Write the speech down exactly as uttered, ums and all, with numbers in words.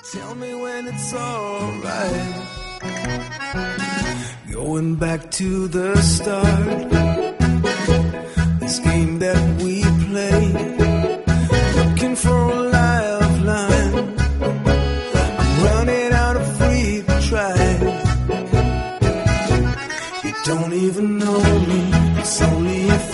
Tell me when it's alright. Going back to the start, this game that we play, looking for a lifeline. I'm running out of free tries. You don't even know me, it's only a